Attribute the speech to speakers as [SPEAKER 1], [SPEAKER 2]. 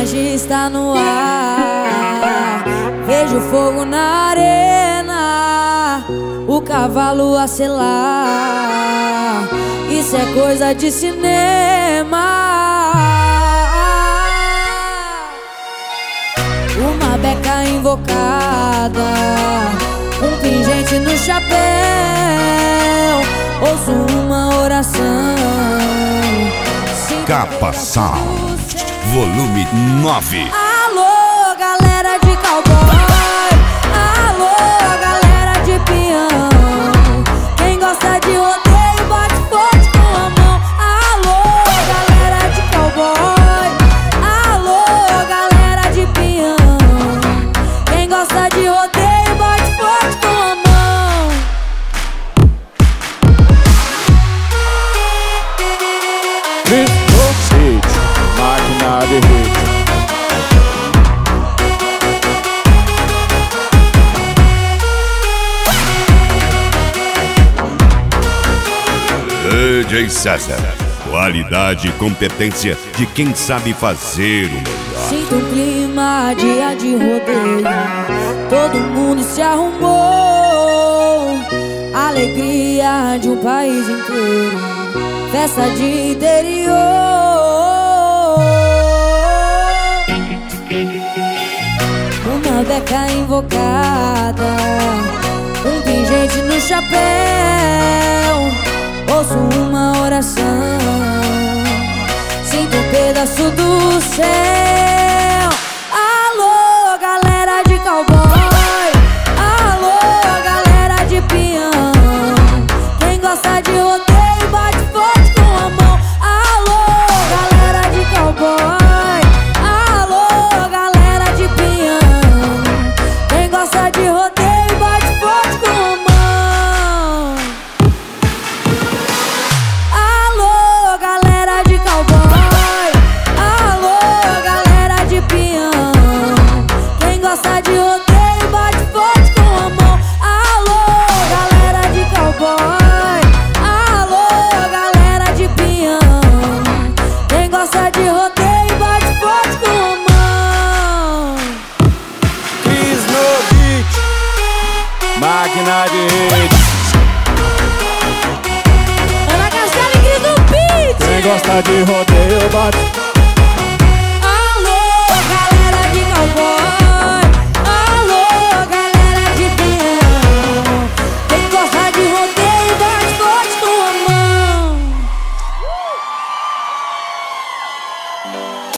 [SPEAKER 1] hoje está no ar. Vejo fogo na arena, o cavalo a selar. Isso é coisa de cinema. Uma beca invocada, um pingente no chapéu. Ouço uma oração.
[SPEAKER 2] Capa Sound, volume 9.
[SPEAKER 1] Alô, galera de cowboy. Alô, galera de peão. Quem gosta de rodeio bate forte com a mão. Alô, galera de cowboy. Alô, galera de peão. Quem gosta de rodeio bate forte com a mão.
[SPEAKER 3] Máquina de hit.
[SPEAKER 2] DJ César, qualidade e competência de quem sabe fazer o melhor.
[SPEAKER 1] Sinto um clima, dia de rodeio. Todo mundo se arrumou. Alegria de um país inteiro. Festa de interior. Uma beca invocada, um pingente no chapéu. Ouço uma oração, sinto um pedaço do céu. Alô, galera de cowboy. Alô, galera de peão. Quem gosta de rodeio bate forte com a mão. Alô, galera de cowboy. Alô, galera de peão. Quem gosta de rodeio bate forte com a mão. Alô, galera de cowboy. Alô, galera de peão. Quem gosta de rodeio bate forte com a mão. Alô, galera de cowboy. Alô, galera de peão. Quem gosta de rodeio bate forte com a mão.
[SPEAKER 3] Cris no beat. Máquina de hit.
[SPEAKER 1] Ana Castela e Cris do beat.
[SPEAKER 3] Quem gosta de rodeio bate.
[SPEAKER 1] Alô, galera de cowboy. Alô, galera de peão. Quem gosta de rodeio bate forte com a mão.